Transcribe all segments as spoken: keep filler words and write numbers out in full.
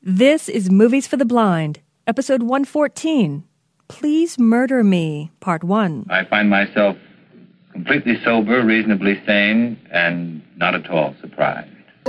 This is Movies for the Blind, episode one fourteen, Please Murder Me, part one. I find myself completely sober, reasonably sane, and not at all surprised.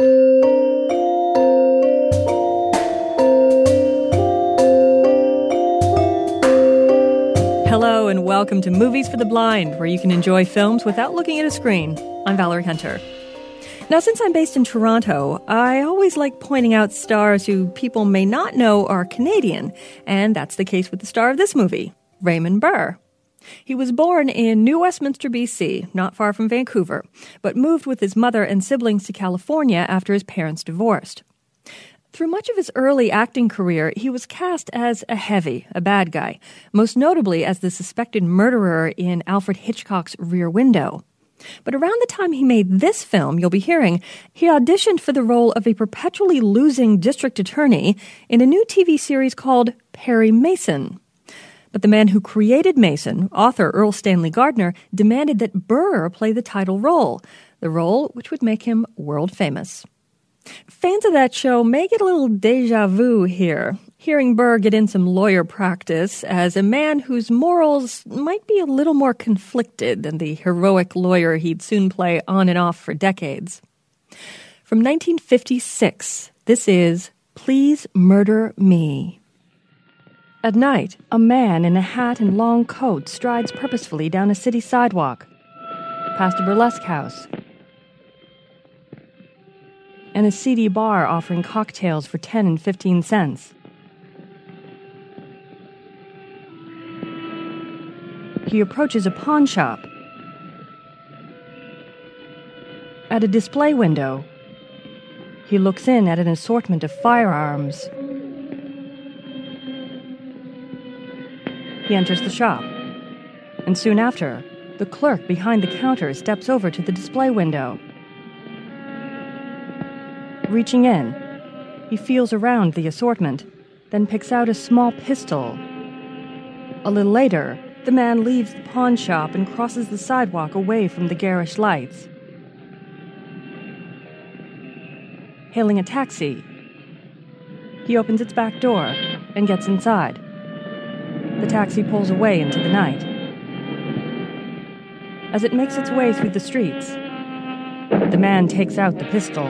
Hello and welcome to Movies for the Blind, where you can enjoy films without looking at a screen. I'm Valerie Hunter. Now, since I'm based in Toronto, I always like pointing out stars who people may not know are Canadian, and that's the case with the star of this movie, Raymond Burr. He was born in New Westminster, B C, not far from Vancouver, but moved with his mother and siblings to California after his parents divorced. Through much of his early acting career, he was cast as a heavy, a bad guy, most notably as the suspected murderer in Alfred Hitchcock's Rear Window. But around the time he made this film, you'll be hearing, he auditioned for the role of a perpetually losing district attorney in a new T V series called Perry Mason. But the man who created Mason, author Earl Stanley Gardner, demanded that Burr play the title role, the role which would make him world famous. Fans of that show may get a little deja vu here, hearing Burr get in some lawyer practice as a man whose morals might be a little more conflicted than the heroic lawyer he'd soon play on and off for decades. From nineteen fifty-six, this is Please Murder Me. At night, a man in a hat and long coat strides purposefully down a city sidewalk, past a burlesque house, and a seedy bar offering cocktails for ten and fifteen cents. He approaches a pawn shop. At a display window, he looks in at an assortment of firearms. He enters the shop, and soon after, the clerk behind the counter steps over to the display window. Reaching in, he feels around the assortment, then picks out a small pistol. A little later, the man leaves the pawn shop and crosses the sidewalk away from the garish lights. Hailing a taxi, he opens its back door and gets inside. The taxi pulls away into the night. As it makes its way through the streets, the man takes out the pistol.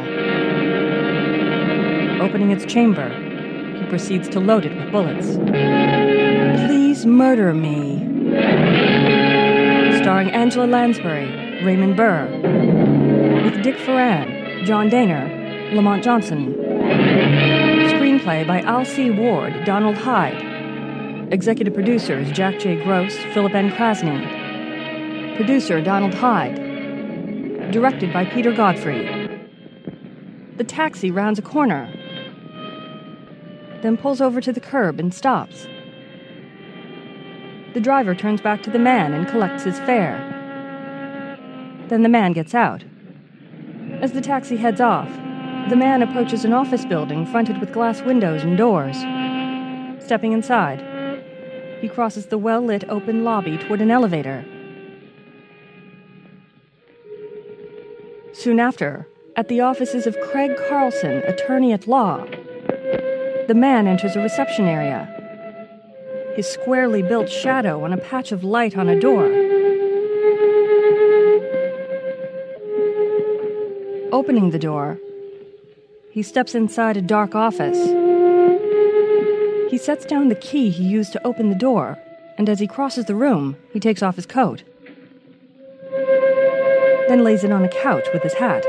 Opening its chamber, he proceeds to load it with bullets. Please Murder Me. Starring Angela Lansbury, Raymond Burr, with Dick Foran, John Dehner, Lamont Johnson. Screenplay by Al C. Ward, Donald Hyde. Executive producers Jack J. Gross, Philip N. Krasny. Producer Donald Hyde. Directed by Peter Godfrey. The taxi rounds a corner, then pulls over to the curb and stops. The driver turns back to the man and collects his fare. Then the man gets out. As the taxi heads off, the man approaches an office building fronted with glass windows and doors. Stepping inside, he crosses the well-lit open lobby toward an elevator. Soon after, at the offices of Craig Carlson, attorney at law, the man enters a reception area. His squarely built shadow on a patch of light on a door. Opening the door, he steps inside a dark office. He sets down the key he used to open the door, and as he crosses the room, he takes off his coat. Then lays it on a couch with his hat.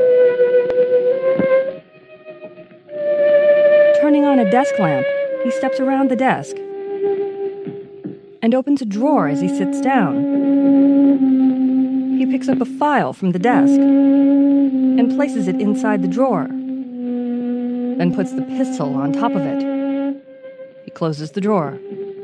Turning on a desk lamp, he steps around the desk and opens a drawer as he sits down. He picks up a file from the desk and places it inside the drawer, then puts the pistol on top of it. He closes the drawer.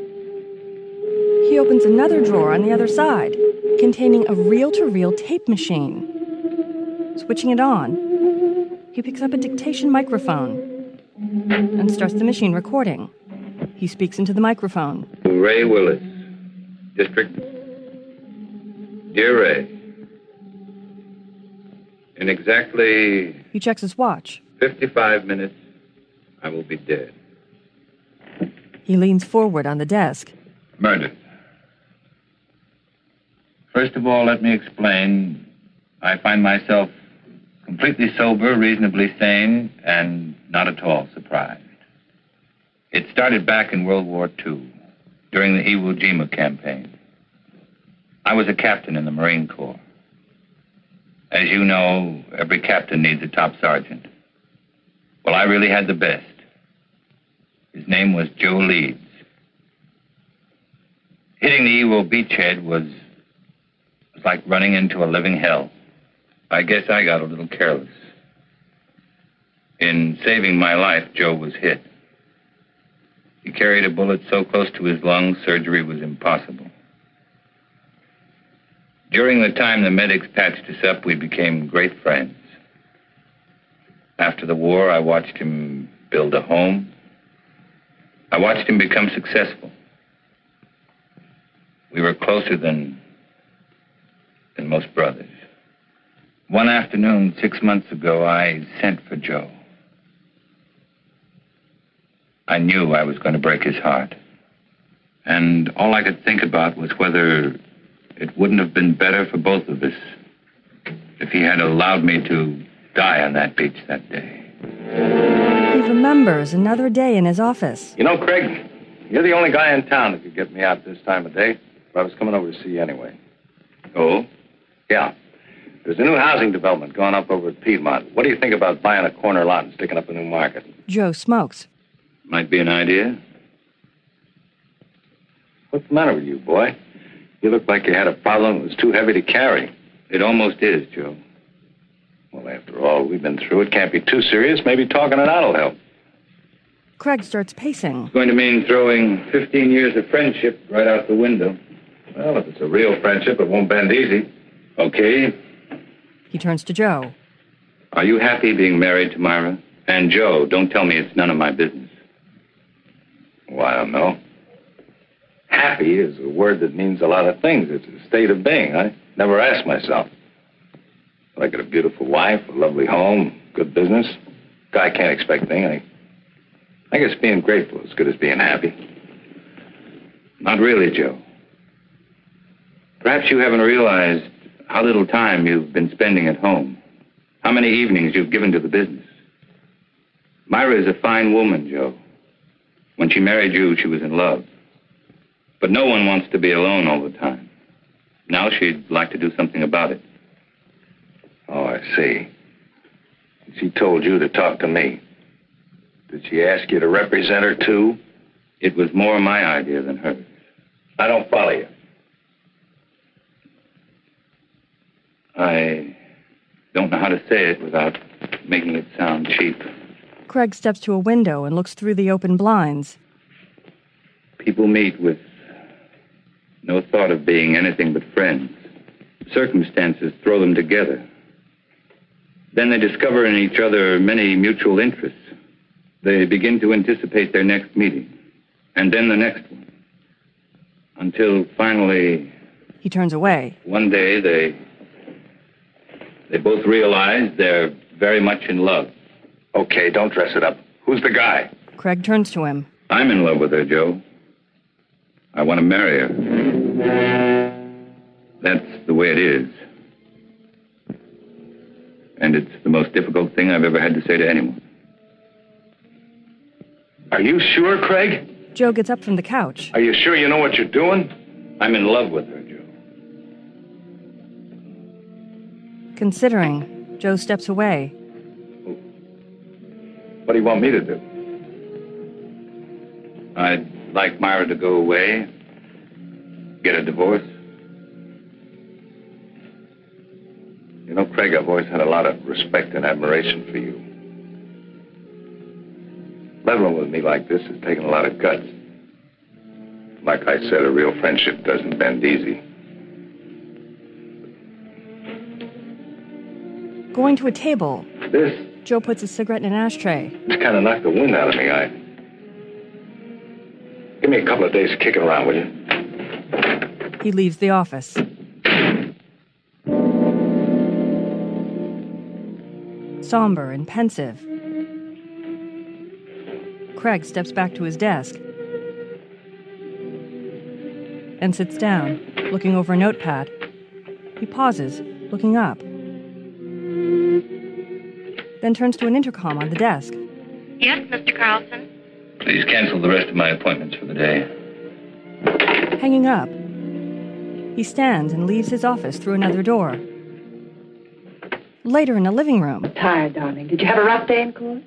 He opens another drawer on the other side, containing a reel-to-reel tape machine. Switching it on, he picks up a dictation microphone and starts the machine recording. He speaks into the microphone. Ray Willis, District. Dear Ray, in exactly He checks his watch. fifty-five minutes, I will be dead. He leans forward on the desk. Murdered. First of all, let me explain. I find myself completely sober, reasonably sane, and not at all surprised. It started back in World War Two, during the Iwo Jima campaign. I was a captain in the Marine Corps. As you know, every captain needs a top sergeant. Well, I really had the best. His name was Joe Leeds. Hitting the Iwo beachhead was, was like running into a living hell. I guess I got a little careless. In saving my life, Joe was hit. He carried a bullet so close to his lungs, surgery was impossible. During the time the medics patched us up, we became great friends. After the war, I watched him build a home. I watched him become successful. We were closer than, than most brothers. One afternoon, six months ago, I sent for Joe. I knew I was going to break his heart. And all I could think about was whether it wouldn't have been better for both of us if he had allowed me to die on that beach that day. He remembers another day in his office. You know, Craig, you're the only guy in town that could get me out this time of day. But I was coming over to see you anyway. Oh? Yeah. There's a new housing development going up over at Piedmont. What do you think about buying a corner lot and sticking up a new market? Joe smokes. Might be an idea. What's the matter with you, boy? You look like you had a problem that was too heavy to carry. It almost is, Joe. Well, after all, we've been through. It can't be too serious. Maybe talking it out will help. Craig starts pacing. It's going to mean throwing fifteen years of friendship right out the window. Well, if it's a real friendship, it won't bend easy. Okay. He turns to Joe. Are you happy being married to Myra? And Joe, don't tell me it's none of my business. Well, I don't know. Happy is a word that means a lot of things. It's a state of being. I never asked myself. I got a beautiful wife, a lovely home, good business. Guy can't expect anything. I, I guess being grateful is as good as being happy. Not really, Joe. Perhaps you haven't realized how little time you've been spending at home. How many evenings you've given to the business. Myra is a fine woman, Joe. When she married you, she was in love. But no one wants to be alone all the time. Now she'd like to do something about it. Oh, I see. She told you to talk to me. Did she ask you to represent her, too? It was more my idea than hers. I don't follow you. I don't know how to say it without making it sound cheap. Craig steps to a window and looks through the open blinds. People meet with no thought of being anything but friends. Circumstances throw them together. Then they discover in each other many mutual interests. They begin to anticipate their next meeting, and then the next one. Until finally... He turns away. One day they... They both realize they're very much in love. Okay, don't dress it up. Who's the guy? Craig turns to him. I'm in love with her, Joe. I want to marry her. That's the way it is. And it's the most difficult thing I've ever had to say to anyone. Are you sure, Craig? Joe gets up from the couch. Are you sure you know what you're doing? I'm in love with her, Joe. Considering, Joe steps away. What do you want me to do? I'd like Myra to go away, get a divorce. You know, Craig, I've always had a lot of respect and admiration for you. Leveling with me like this has taken a lot of guts. Like I said, a real friendship doesn't bend easy. Going to a table, This Joe puts a cigarette in an ashtray. just kind of knocked the wind out of me. I... Give me a couple of days to kick it around, will you? He leaves the office. Somber and pensive. Craig steps back to his desk and sits down, looking over a notepad. He pauses, looking up, then turns to an intercom on the desk. Yes, Mister Carlson? Please cancel the rest of my appointments for the day. Hanging up, he stands and leaves his office through another door. Later in the living room. Tired, darling. Did you have a rough day in court?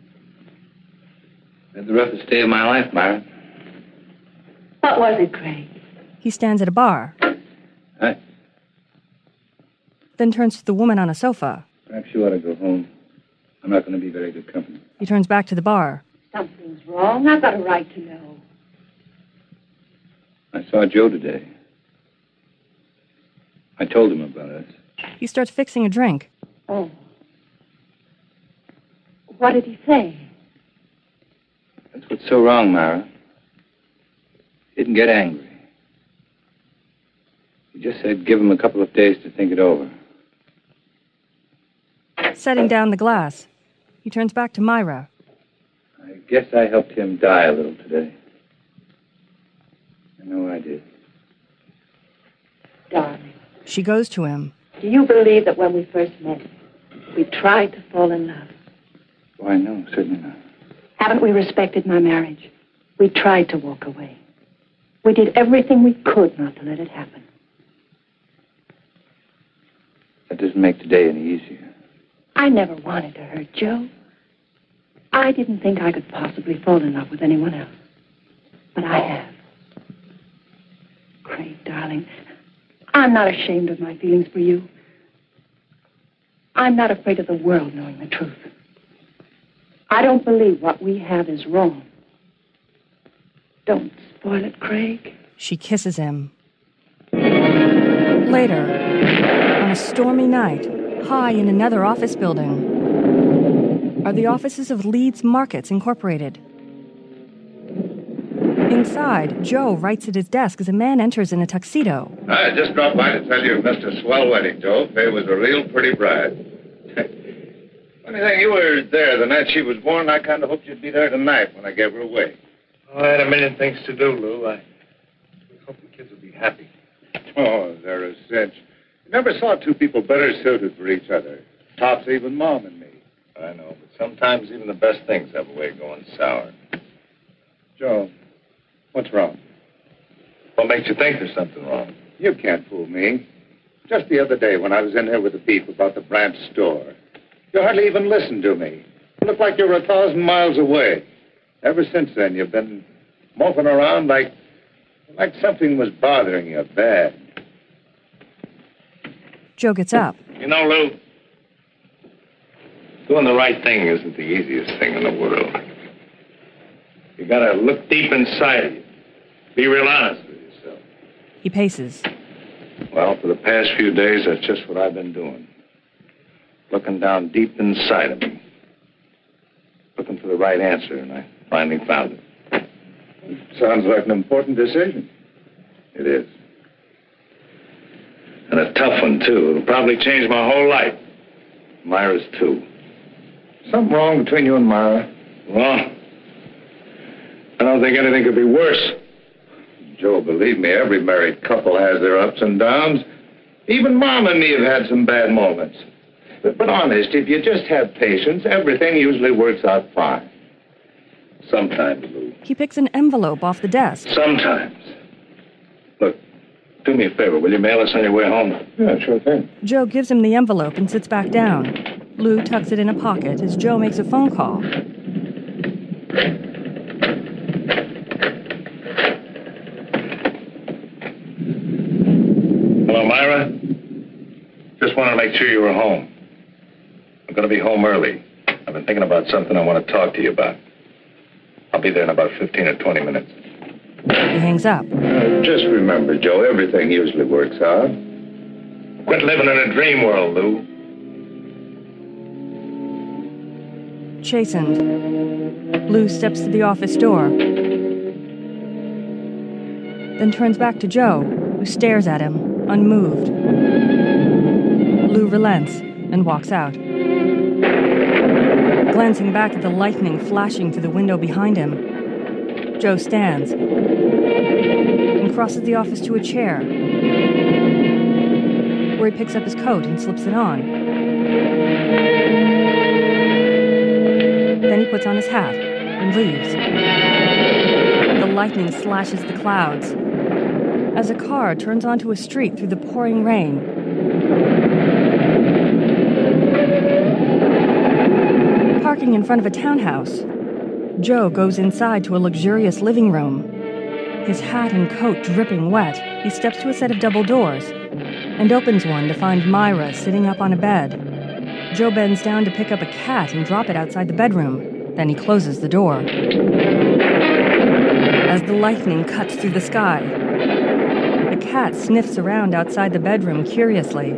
Had the roughest day of my life, Myra. What was it, Craig? He stands at a bar. Hi. Then turns to the woman on a sofa. Perhaps you ought to go home. I'm not going to be very good company. He turns back to the bar. Something's wrong. I've got a right to know. I saw Joe today. I told him about us. He starts fixing a drink. Oh. What did he say? That's what's so wrong, Myra. He didn't get angry. He just said give him a couple of days to think it over. Setting down the glass, he turns back to Myra. I guess I helped him die a little today. I know I did. Darling, She goes to him. do you believe that when we first met, we tried to fall in love? Why, no, certainly not. Haven't we respected my marriage? We tried to walk away. We did everything we could not to let it happen. That doesn't make today any easier. I never wanted to hurt Joe. I didn't think I could possibly fall in love with anyone else. But I have. Craig, darling, I'm not ashamed of my feelings for you. I'm not afraid of the world knowing the truth. I don't believe what we have is wrong. Don't spoil it, Craig. She kisses him. Later, on a stormy night, high in another office building, are the offices of Leeds Markets Incorporated. Inside, Joe writes at his desk as a man enters in a tuxedo. I just dropped by to tell you you missed a swell wedding, Joe. Faye was a real pretty bride. Funny thing, you were there the night she was born. I kind of hoped you'd be there tonight when I gave her away. Oh, I had a million things to do, Lou. I hope the kids will be happy. Oh, they're a cinch. You never saw two people better suited for each other. Tops even Mom and me. I know, but sometimes even the best things have a way of going sour. Joe, what's wrong? What makes you think there's something wrong? You can't fool me. Just the other day when I was in here with the beef about the Branch store, you hardly even listened to me. You looked like you were a thousand miles away. Ever since then, you've been moping around like, like something was bothering you bad. Joe gets up. You know, Lou, doing the right thing isn't the easiest thing in the world. You gotta look deep inside of you. Be real honest with yourself. He paces. Well, for the past few days, that's just what I've been doing. Looking down deep inside of me. Looking for the right answer, and I finally found it. Sounds like an important decision. It is. And a tough one, too. It'll probably change my whole life. Myra's, too. Something wrong between you and Myra? Well, I don't think anything could be worse. Joe, believe me, every married couple has their ups and downs. Even Mom and me have had some bad moments. But, but honest, if you just have patience, everything usually works out fine. Sometimes, Lou. He picks an envelope off the desk. Sometimes. Look, do me a favor. Will you mail us on your way home? Yeah, sure thing. Joe gives him the envelope and sits back down. Lou tucks it in a pocket as Joe makes a phone call. Hello, Myra? Just wanted to make sure you were home. I'm going to be home early. I've been thinking about something I want to talk to you about. I'll be there in about fifteen or twenty minutes. He hangs up. Uh, just remember, Joe, everything usually works out. Quit living in a dream world, Lou. Chastened, Lou steps to the office door, then turns back to Joe, who stares at him, unmoved. Lou relents and walks out. Glancing back at the lightning flashing through the window behind him, Joe stands and crosses the office to a chair, where he picks up his coat and slips it on. Then he puts on his hat and leaves. The lightning slashes the clouds as a car turns onto a street through the pouring rain. Parking in front of a townhouse, Joe goes inside to a luxurious living room. His hat and coat dripping wet, he steps to a set of double doors and opens one to find Myra sitting up on a bed. Joe bends down to pick up a cat and drop it outside the bedroom. Then he closes the door. As the lightning cuts through the sky, the cat sniffs around outside the bedroom curiously.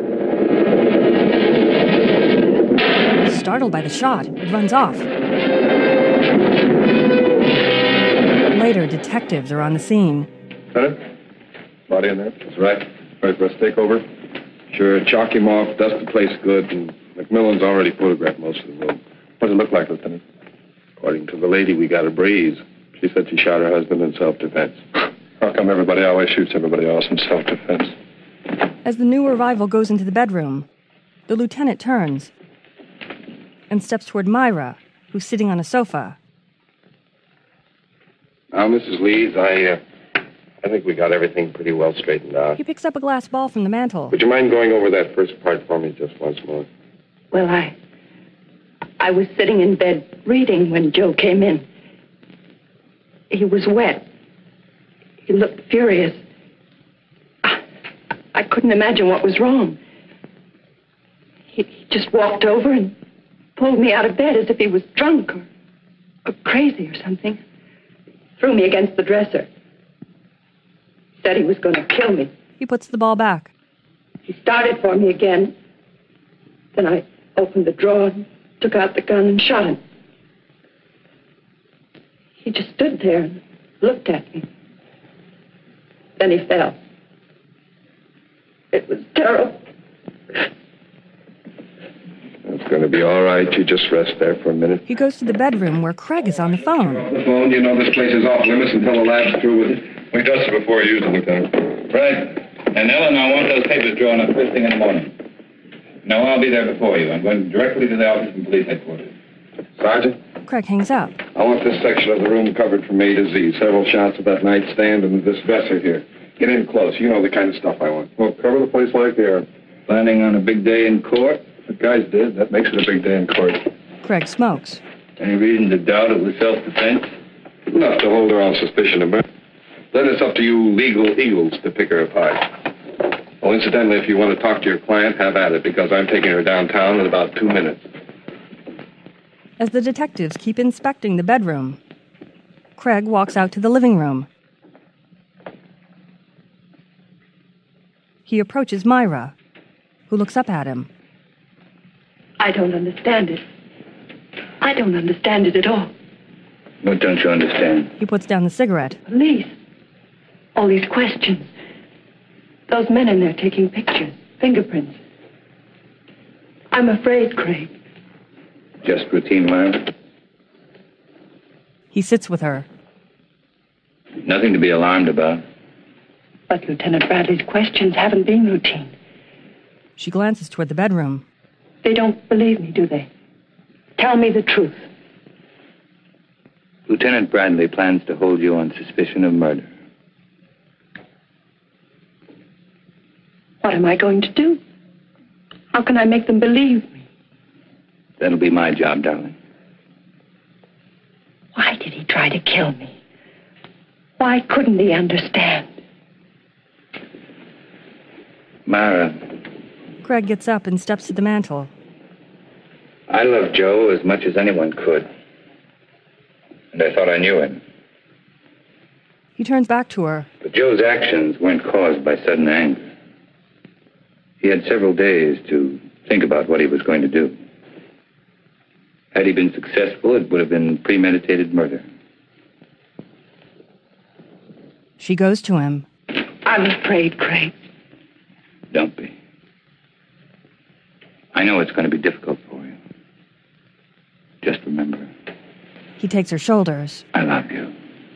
Startled by the shot, it runs off. Later, detectives are on the scene. Lieutenant? Body in there? That's right. Ready for us to take over? Sure. Chalk him off, dust the place good, and McMillan's already photographed most of the room. What does it look like, Lieutenant? According to the lady, we got a breeze. She said she shot her husband in self-defense. How come everybody always shoots everybody else in self-defense? As the new arrival goes into the bedroom, the lieutenant turns and steps toward Myra, who's sitting on a sofa. Now, Missus Lees, I, uh, I think we got everything pretty well straightened out. He picks up a glass ball from the mantel. Would you mind going over that first part for me just once more? Well, I... I was sitting in bed reading when Joe came in. He was wet. He looked furious. I, I couldn't imagine what was wrong. He, he just walked over and pulled me out of bed as if he was drunk or, or crazy or something. Threw me against the dresser. Said he was going to kill me. He puts the ball back. He started for me again. Then I opened the drawer and took out the gun and shot him. He just stood there and looked at me. Then he fell. It was terrible. It's going to be all right. You just rest there for a minute. He goes to the bedroom where Craig is on the phone. Off the phone, you know this place is off limits until the lab's through with it. We dust it before you use it, Lieutenant. Right. And Ellen, I want those papers drawn up first thing in the morning. No, I'll be there before you. I'm going directly to the office and police headquarters. Sergeant? Craig hangs up. I want this section of the room covered from A to Z. Several shots of that nightstand and this dresser here. Get in close. You know the kind of stuff I want. Well, cover the place like the air. Planning on a big day in court? The guys did. That makes it a big day in court. Craig smokes. Any reason to doubt it was self-defense? Enough to hold her on suspicion of murder. Then it's up to you legal eagles to pick her apart. Oh, incidentally, if you want to talk to your client, have at it, because I'm taking her downtown in about two minutes. As the detectives keep inspecting the bedroom, Craig walks out to the living room. He approaches Myra, who looks up at him. I don't understand it. I don't understand it at all. What don't you understand? He puts down the cigarette. Police. All these questions. Those men in there taking pictures, fingerprints. I'm afraid, Craig. Just routine, Myra? He sits with her. Nothing to be alarmed about. But Lieutenant Bradley's questions haven't been routine. She glances toward the bedroom. They don't believe me, do they? Tell me the truth. Lieutenant Bradley plans to hold you on suspicion of murder. What am I going to do? How can I make them believe me? That'll be my job, darling. Why did he try to kill me? Why couldn't he understand? Myra. Craig gets up and steps to the mantel. I love Joe as much as anyone could. And I thought I knew him. He turns back to her. But Joe's actions weren't caused by sudden anger. He had several days to think about what he was going to do. Had he been successful, it would have been premeditated murder. She goes to him. I'm afraid, Craig. Don't be. I know it's going to be difficult for you. Just remember. remember. He takes her shoulders. I love you.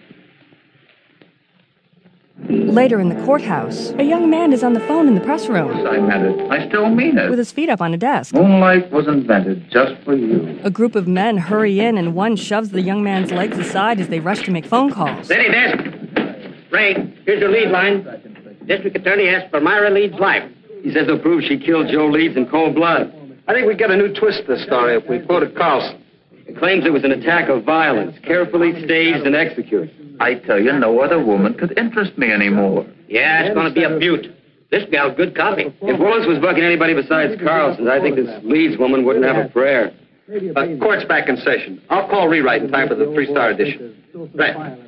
Later in the courthouse, a young man is on the phone in the press room. I meant it. I still mean it. With his feet up on a desk. Moonlight was invented just for you. A group of men hurry in, and one shoves the young man's legs aside as they rush to make phone calls. City desk. Ray, here's your lead line. District Attorney asks for Myra Leeds' life. He says they'll prove she killed Joe Leeds in cold blood. I think we get a new twist to this story if we quoted Carlson. He claims it was an attack of violence, carefully staged and executed. I tell you, no other woman could interest me anymore. Yeah, it's going to be a beaut. This gal's good copy. If Willis was bucking anybody besides Carlson, I think this Leeds woman wouldn't have a prayer. Uh, court's back in session. I'll call rewrite in time for the three-star edition. Right.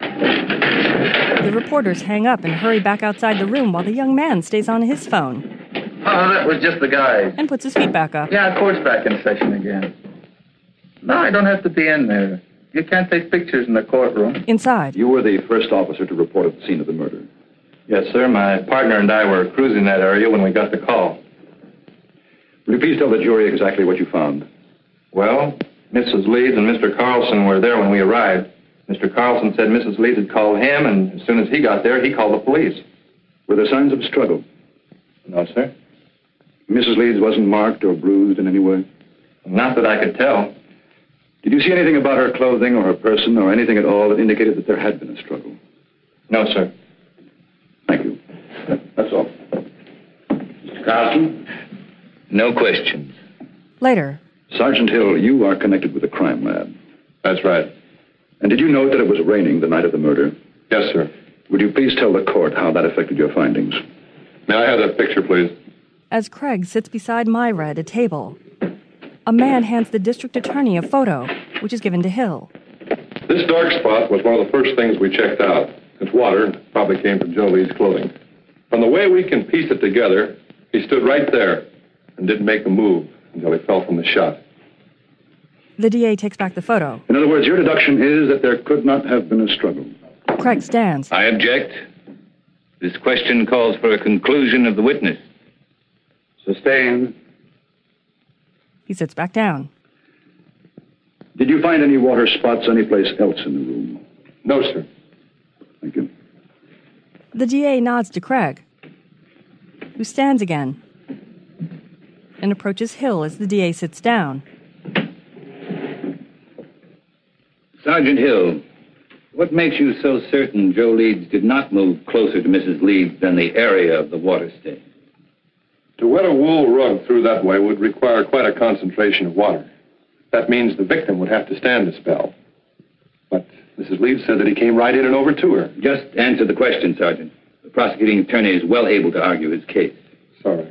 The reporters hang up and hurry back outside the room while the young man stays on his phone. Oh, that was just the guy. And puts his feet back up. Yeah, court's back in session again. No, I don't have to be in there. You can't take pictures in the courtroom. Inside. You were the first officer to report at the scene of the murder. Yes, sir. My partner and I were cruising that area when we got the call. Will you please tell the jury exactly what you found? Well, Missus Leeds and Mister Carlson were there when we arrived. Mister Carlson said Missus Leeds had called him, and as soon as he got there, he called the police. Were there signs of struggle? No, sir. Missus Leeds wasn't marked or bruised in any way? Not that I could tell. Did you see anything about her clothing or her person or anything at all that indicated that there had been a struggle? No, sir. Thank you. That's all. Mister Carlson? No questions. Later. Sergeant Hill, you are connected with the crime lab. That's right. And did you note that it was raining the night of the murder? Yes, sir. Would you please tell the court how that affected your findings? May I have that picture, please? As Craig sits beside Myra at a table, a man hands the district attorney a photo, which is given to Hill. This dark spot was one of the first things we checked out. It's water. Probably came from Joe Lee's clothing. From the way we can piece it together, he stood right there and didn't make a move until he fell from the shot. The D A takes back the photo. In other words, your deduction is that there could not have been a struggle. Craig stands. I object. This question calls for a conclusion of the witness. Sustained. He sits back down. Did you find any water spots anyplace else in the room? No, sir. Thank you. The D A nods to Craig, who stands again and approaches Hill as the D A sits down. Sergeant Hill, what makes you so certain Joe Leeds did not move closer to Missus Leeds than the area of the water stain? To wet a wool rug through that way would require quite a concentration of water. That means the victim would have to stand a spell. But Missus Leeds said that he came right in and over to her. Just answer the question, Sergeant. The prosecuting attorney is well able to argue his case. Sorry.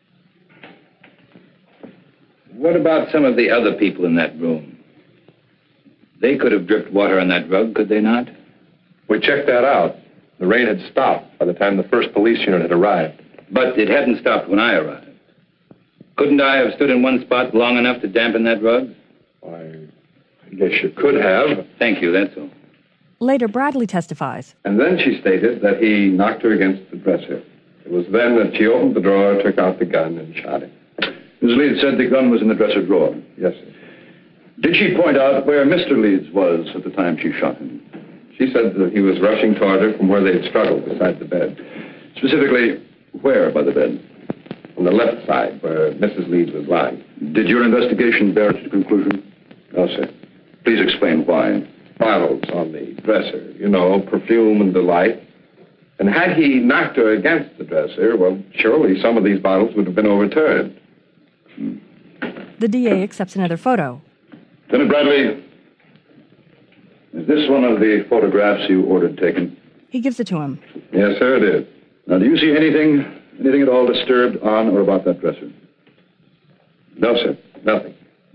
What about some of the other people in that room? They could have dripped water on that rug, could they not? We checked that out. The rain had stopped by the time the first police unit had arrived. But it hadn't stopped when I arrived. Couldn't I have stood in one spot long enough to dampen that rug? I, I guess you could have. Thank you, that's all. Later, Bradley testifies. And then she stated that he knocked her against the dresser. It was then that she opened the drawer, took out the gun, and shot him. Miz Leeds said the gun was in the dresser drawer. Yes, sir. Did she point out where Mister Leeds was at the time she shot him? She said that he was rushing toward her from where they had struggled beside the bed. Specifically, where by the bed? On the left side, where Missus Leeds was lying. Did your investigation bear it to conclusion? No, sir. Please explain why. Bottles on the dresser, you know, perfume and delight. And had he knocked her against the dresser, well, surely some of these bottles would have been overturned. Hmm. The D A accepts another photo. Lieutenant Bradley, is this one of the photographs you ordered taken? He gives it to him. Yes, sir, it is. Now, do you see anything, anything at all disturbed on or about that dresser? No, sir, nothing.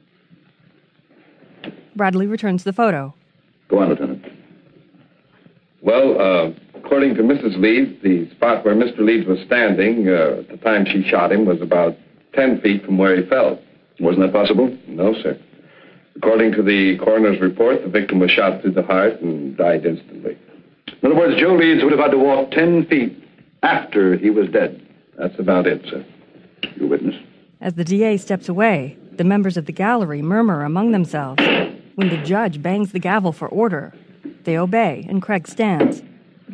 Bradley returns the photo. Go on, Lieutenant. Well, uh, according to Missus Leeds, the spot where Mister Leeds was standing uh, at the time she shot him was about ten feet from where he fell. Wasn't that possible? No, sir. According to the coroner's report, the victim was shot through the heart and died instantly. In other words, Joe Leeds would have had to walk ten feet after he was dead. That's about it, sir. Your witness? As the D A steps away, the members of the gallery murmur among themselves. When the judge bangs the gavel for order, they obey, and Craig stands.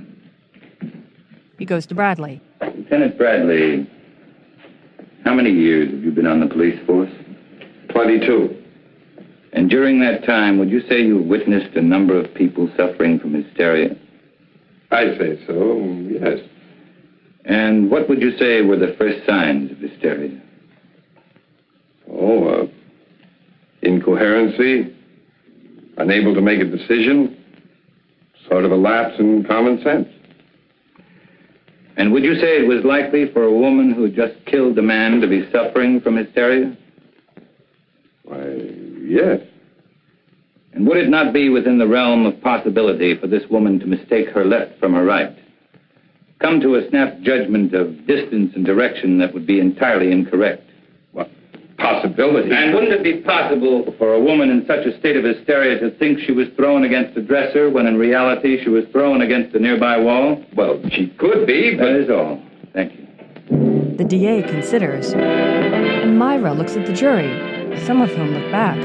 He goes to Bradley. Lieutenant Bradley, how many years have you been on the police force? twenty-two. And during that time, would you say you witnessed a number of people suffering from hysteria? I say so, yes. And what would you say were the first signs of hysteria? Oh, uh, incoherency, unable to make a decision, sort of a lapse in common sense. And would you say it was likely for a woman who just killed a man to be suffering from hysteria? Why, yes. And would it not be within the realm of possibility for this woman to mistake her left from her right? Come to a snap judgment of distance and direction that would be entirely incorrect? What? Possibility? And wouldn't it be possible for a woman in such a state of hysteria to think she was thrown against a dresser when in reality she was thrown against a nearby wall? Well, she could be, but... That is all. Thank you. The D A considers, and Myra looks at the jury, some of whom look back.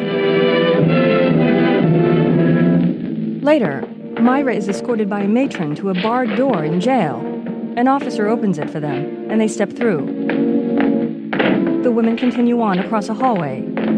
Later, Myra is escorted by a matron to a barred door in jail. An officer opens it for them, and they step through. The women continue on across a hallway.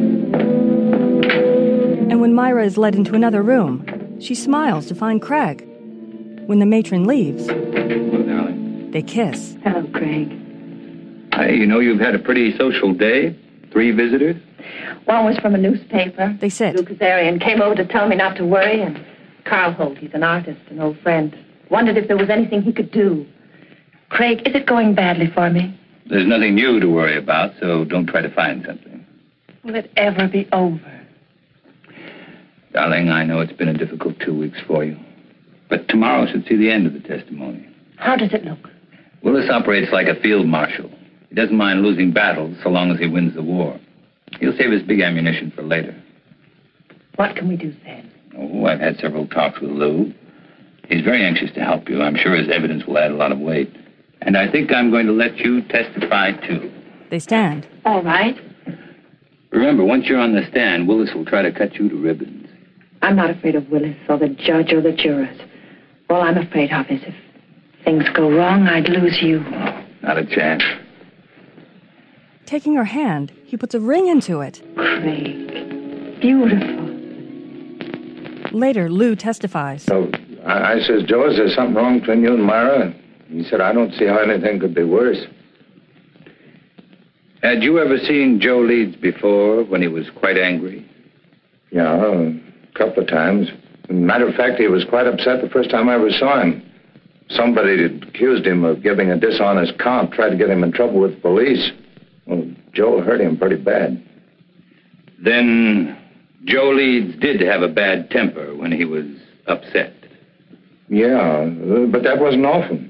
And when Myra is led into another room, she smiles to find Craig. When the matron leaves, Hello, darling. they kiss. Hello, Craig. Hey, you know you've had a pretty social day. Three visitors. One was from a newspaper. They sit. Lou Kazarian came over to tell me not to worry, and Carl Holt, he's an artist, an old friend, wondered if there was anything he could do. Craig, is it going badly for me? There's nothing new to worry about, so don't try to find something. Will it ever be over? Darling, I know it's been a difficult two weeks for you. But tomorrow should see the end of the testimony. How does it look? Willis operates like a field marshal. He doesn't mind losing battles so long as he wins the war. He'll save his big ammunition for later. What can we do then? Oh, I've had several talks with Lou. He's very anxious to help you. I'm sure his evidence will add a lot of weight. And I think I'm going to let you testify, too. They stand. All right. Remember, once you're on the stand, Willis will try to cut you to ribbons. I'm not afraid of Willis or the judge or the jurors. All I'm afraid of is if things go wrong, I'd lose you. Not a chance. Taking her hand, he puts a ring into it. Craig, beautiful. Later, Lou testifies. So I, I says, Joe, is there something wrong between you and Myra? He said, I don't see how anything could be worse. Had you ever seen Joe Leeds before when he was quite angry? Yeah, a couple of times. Matter of fact, he was quite upset the first time I ever saw him. Somebody had accused him of giving a dishonest count, tried to get him in trouble with the police. Well, Joe hurt him pretty bad. Then Joe Leeds did have a bad temper when he was upset. Yeah, but that wasn't often.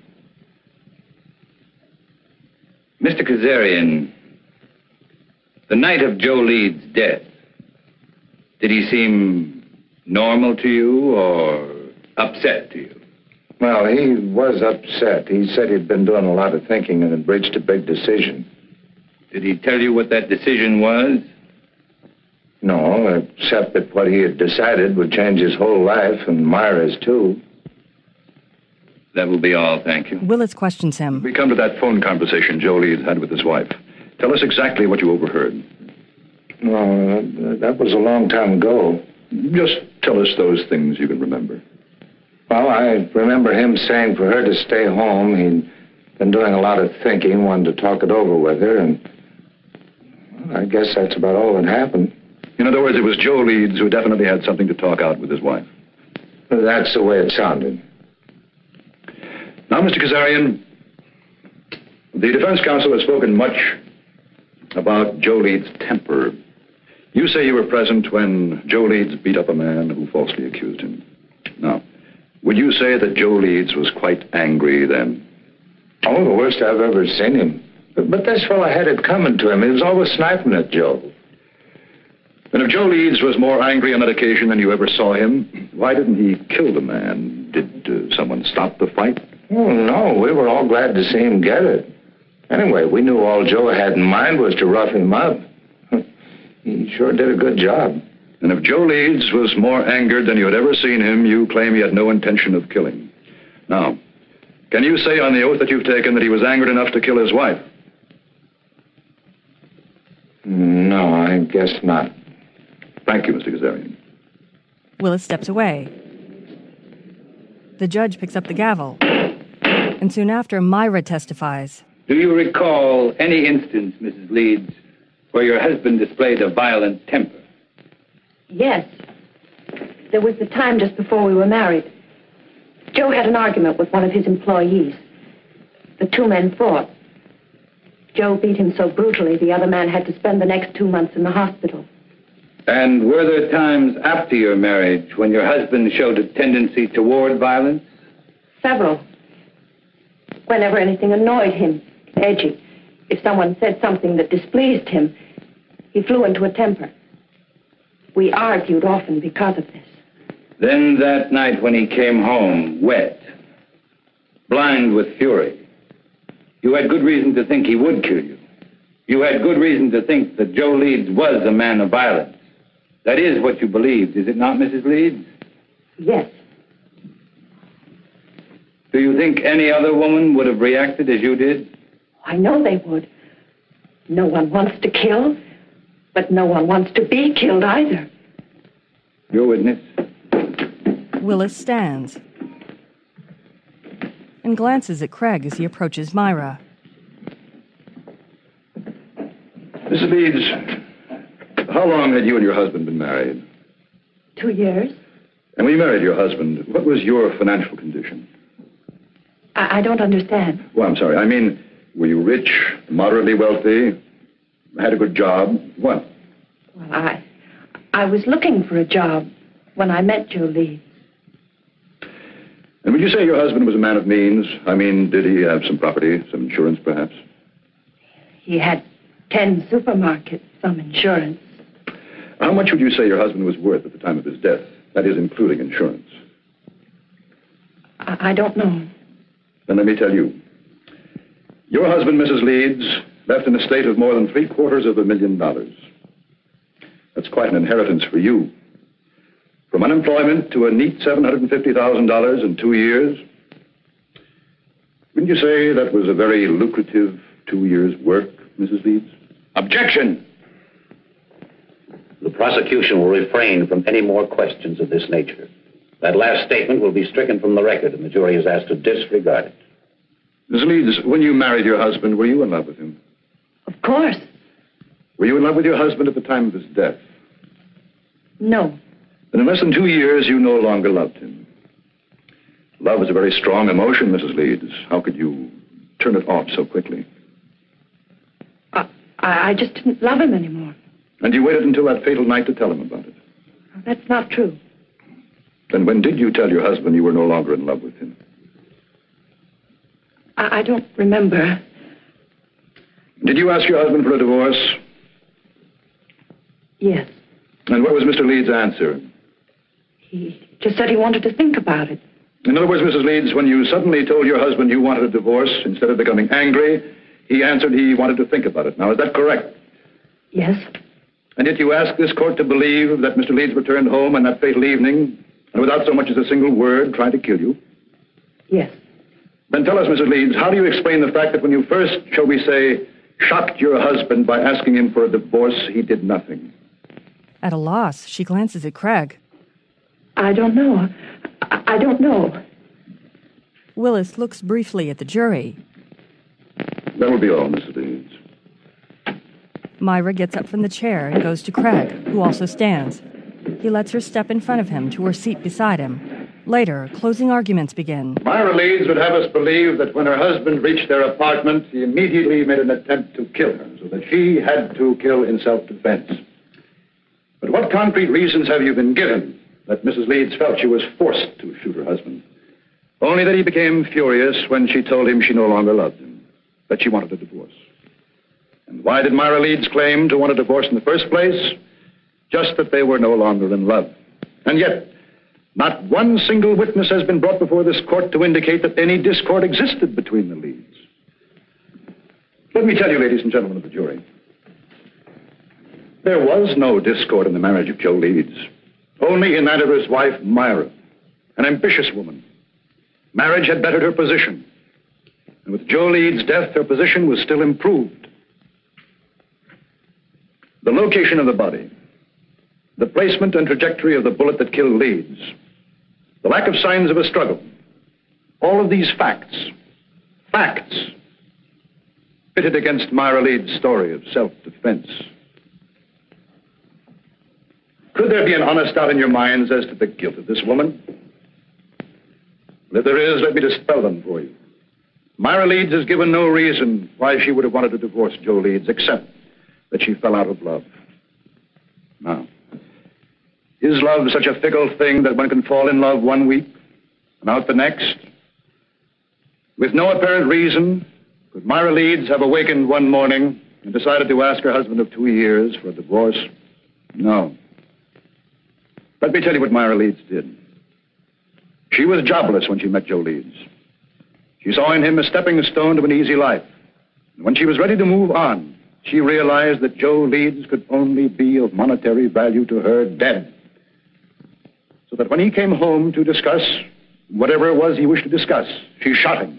Mister Kazarian, the night of Joe Leeds' death, did he seem normal to you or upset to you? Well, he was upset. He said he'd been doing a lot of thinking and had reached a big decision. Did he tell you what that decision was? No, except that what he had decided would change his whole life and Myra's, too. That will be all, thank you. Willis questions him. We come to that phone conversation Joe Leeds had with his wife. Tell us exactly what you overheard. No, that was a long time ago. Just tell us those things you can remember. Well, I remember him saying for her to stay home. He'd been doing a lot of thinking, wanted to talk it over with her, and well, I guess that's about all that happened. In other words, it was Joe Leeds who definitely had something to talk out with his wife. That's the way it sounded. Now, Mister Kazarian, the defense counsel has spoken much about Joe Leeds' temper. You say you were present when Joe Leeds beat up a man who falsely accused him. Now, would you say that Joe Leeds was quite angry then? Oh, the worst I've ever seen him. But, but this fellow had it coming to him. He was always sniping at Joe. And if Joe Leeds was more angry on that occasion than you ever saw him, why didn't he kill the man? Did uh, someone stop the fight? Oh, no, we were all glad to see him get it. Anyway, we knew all Joe had in mind was to rough him up. He sure did a good job. And if Joe Leeds was more angered than you had ever seen him, you claim he had no intention of killing. Now, can you say on the oath that you've taken that he was angered enough to kill his wife? No, I guess not. Thank you, Mister Kazarian. Willis steps away. The judge picks up the gavel. And soon after, Myra testifies. Do you recall any instance, Missus Leeds, where your husband displayed a violent temper? Yes. There was the time just before we were married. Joe had an argument with one of his employees. The two men fought. Joe beat him so brutally, the other man had to spend the next two months in the hospital. And were there times after your marriage when your husband showed a tendency toward violence? Several. Whenever anything annoyed him, edgy. If someone said something that displeased him, he flew into a temper. We argued often because of this. Then that night when he came home, wet, blind with fury, you had good reason to think he would kill you. You had good reason to think that Joe Leeds was a man of violence. That is what you believed, is it not, Missus Leeds? Yes. Do you think any other woman would have reacted as you did? I know they would. No one wants to kill, but no one wants to be killed either. Your witness. Willis stands and glances at Craig as he approaches Myra. Missus Leeds, how long had you and your husband been married? Two years. And when you married your husband, what was your financial condition? I, I don't understand. Well, I'm sorry. I mean, were you rich, moderately wealthy, had a good job? What? Well, I, I was looking for a job when I met Joe Leeds. And would you say your husband was a man of means? I mean, did he have some property, some insurance, perhaps? He had ten supermarkets, some insurance. How much would you say your husband was worth at the time of his death? That is, including insurance. I, I don't know. Then let me tell you. Your husband, Missus Leeds, left an estate of more than three quarters of a million dollars. That's quite an inheritance for you. From unemployment to a neat seven hundred fifty thousand dollars in two years. Wouldn't you say that was a very lucrative two years' work, Missus Leeds? Objection! The prosecution will refrain from any more questions of this nature. That last statement will be stricken from the record, and the jury is asked to disregard it. Missus Leeds, when you married your husband, were you in love with him? Of course. Were you in love with your husband at the time of his death? No. Then in less than two years, you no longer loved him. Love is a very strong emotion, Missus Leeds. How could you turn it off so quickly? I, I just didn't love him anymore. And you waited until that fatal night to tell him about it? That's not true. Then when did you tell your husband you were no longer in love with him? I, I don't remember. Did you ask your husband for a divorce? Yes. And what was Mister Leeds' answer? He just said he wanted to think about it. In other words, Missus Leeds, when you suddenly told your husband you wanted a divorce, instead of becoming angry, he answered he wanted to think about it. Now, is that correct? Yes. And yet you asked this court to believe that Mister Leeds returned home on that fatal evening, and without so much as a single word, tried to kill you? Yes. Then tell us, Missus Leeds, how do you explain the fact that when you first, shall we say, shocked your husband by asking him for a divorce, he did nothing? At a loss, she glances at Craig. I don't know. I, I don't know. Willis looks briefly at the jury. That will be all, Missus Leeds. Myra gets up from the chair and goes to Craig, who also stands. He lets her step in front of him to her seat beside him. Later, closing arguments begin. Myra Leeds would have us believe that when her husband reached their apartment, he immediately made an attempt to kill her, so that she had to kill in self-defense. But what concrete reasons have you been given that Missus Leeds felt she was forced to shoot her husband? Only that he became furious when she told him she no longer loved him, that she wanted a divorce. And why did Myra Leeds claim to want a divorce in the first place? Just that they were no longer in love. And yet, not one single witness has been brought before this court to indicate that any discord existed between the Leeds. Let me tell you, ladies and gentlemen of the jury, There was no discord in the marriage of Joe Leeds. Only in that of his wife, Myra, an ambitious woman. Marriage had bettered her position. And with Joe Leeds' death, her position was still improved. The location of the body, the placement and trajectory of the bullet that killed Leeds, the lack of signs of a struggle, all of these facts, facts, pitted against Myra Leeds' story of self-defense. Could there be an honest doubt in your minds as to the guilt of this woman? Well, if there is, let me dispel them for you. Myra Leeds has given no reason why she would have wanted to divorce Joe Leeds, except that she fell out of love. Now, is love such a fickle thing that one can fall in love one week and out the next? With no apparent reason, could Myra Leeds have awakened one morning and decided to ask her husband of two years for a divorce? No. Let me tell you what Myra Leeds did. She was jobless when she met Joe Leeds. She saw in him a stepping stone to an easy life. And when she was ready to move on, she realized that Joe Leeds could only be of monetary value to her dead. So that when he came home to discuss whatever it was he wished to discuss, she shot him.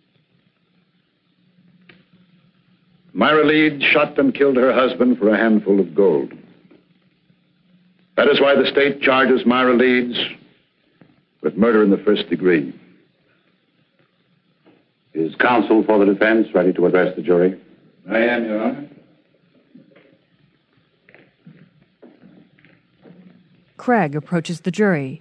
Myra Leeds shot and killed her husband for a handful of gold. That is why the state charges Myra Leeds with murder in the first degree. Is counsel for the defense ready to address the jury? I am, Your Honor. Craig approaches the jury.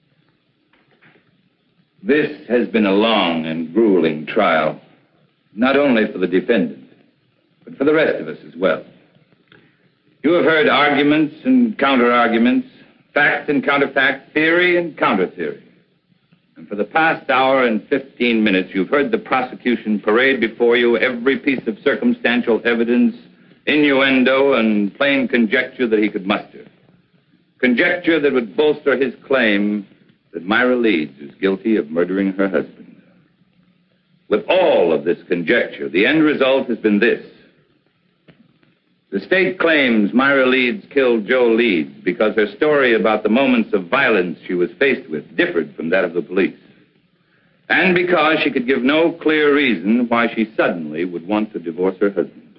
This has been a long and grueling trial, not only for the defendant, but for the rest of us as well. You have heard arguments and counter-arguments, facts and counterfacts, theory and counter-theory. And for the past hour and fifteen minutes, you've heard the prosecution parade before you every piece of circumstantial evidence, innuendo, and plain conjecture that he could muster. Conjecture that would bolster his claim that Myra Leeds is guilty of murdering her husband. With all of this conjecture, the end result has been this. The state claims Myra Leeds killed Joe Leeds because her story about the moments of violence she was faced with differed from that of the police. And because she could give no clear reason why she suddenly would want to divorce her husband.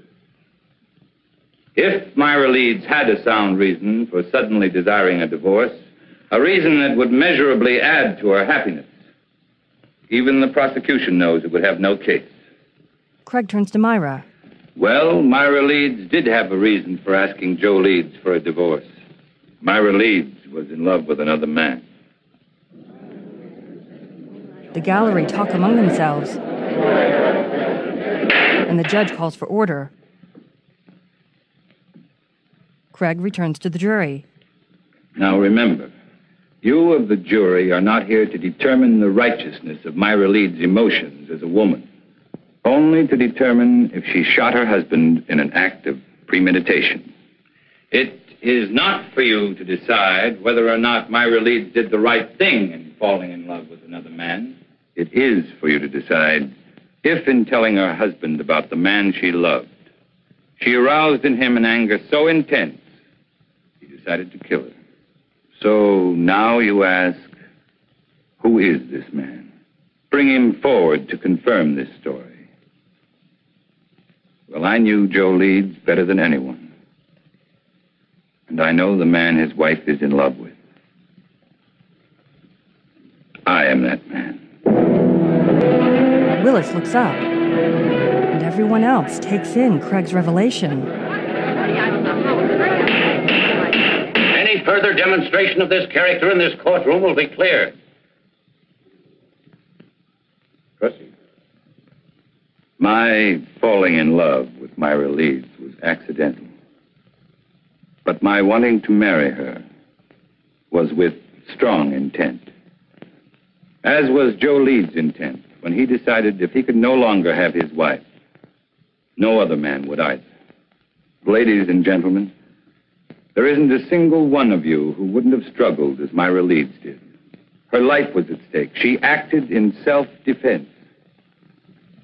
If Myra Leeds had a sound reason for suddenly desiring a divorce, a reason that would measurably add to her happiness, even the prosecution knows it would have no case. Craig turns to Myra. Well, Myra Leeds did have a reason for asking Joe Leeds for a divorce. Myra Leeds was in love with another man. The gallery talk among themselves. And the judge calls for order. Craig returns to the jury. Now remember, you of the jury are not here to determine the righteousness of Myra Leeds' emotions as a woman. Only to determine if she shot her husband in an act of premeditation. It is not for you to decide whether or not Myra Leeds did the right thing in falling in love with another man. It is for you to decide if, in telling her husband about the man she loved, she aroused in him an anger so intense, he decided to kill her. So now you ask, who is this man? Bring him forward to confirm this story. Well, I knew Joe Leeds better than anyone. And I know the man his wife is in love with. I am that man. Willis looks up, and everyone else takes in Craig's revelation. Any further demonstration of this character in this courtroom will be clear. Proceed. My falling in love with Myra Leeds was accidental. But my wanting to marry her was with strong intent. As was Joe Leeds' intent when he decided if he could no longer have his wife, no other man would either. Ladies and gentlemen, there isn't a single one of you who wouldn't have struggled as Myra Leeds did. Her life was at stake. She acted in self-defense.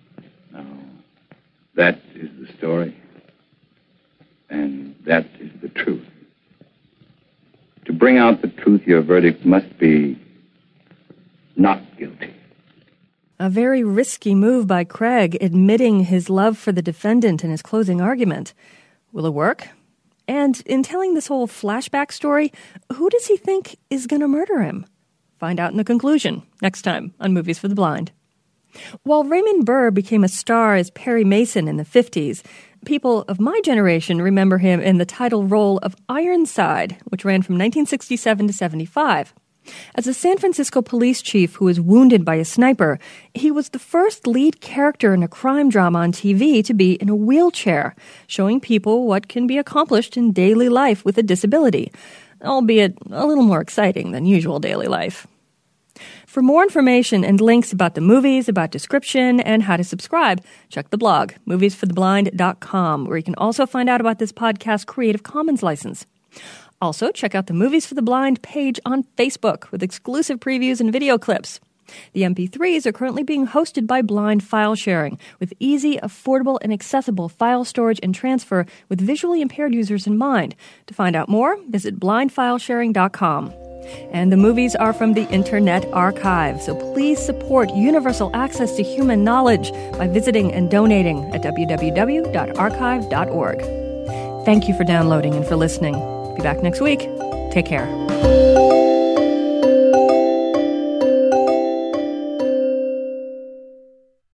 Now, that is the story. And that is the truth. To bring out the truth, your verdict must be not guilty. A very risky move by Craig, admitting his love for the defendant in his closing argument. Will it work? And in telling this whole flashback story, who does he think is going to murder him? Find out in the conclusion, next time on Movies for the Blind. While Raymond Burr became a star as Perry Mason in the fifties, people of my generation remember him in the title role of Ironside, which ran from nineteen sixty-seven to seventy-five. As a San Francisco police chief who was wounded by a sniper, he was the first lead character in a crime drama on T V to be in a wheelchair, showing people what can be accomplished in daily life with a disability, albeit a little more exciting than usual daily life. For more information and links about the movies, about description, and how to subscribe, check the blog, movies for the blind dot com, where you can also find out about this podcast's Creative Commons license. Also, check out the Movies for the Blind page on Facebook with exclusive previews and video clips. The M P threes are currently being hosted by Blind File Sharing, with easy, affordable, and accessible file storage and transfer with visually impaired users in mind. To find out more, visit blind file sharing dot com. And the movies are from the Internet Archive, so please support universal access to human knowledge by visiting and donating at w w w dot archive dot org. Thank you for downloading and for listening. Be back next week. Take care.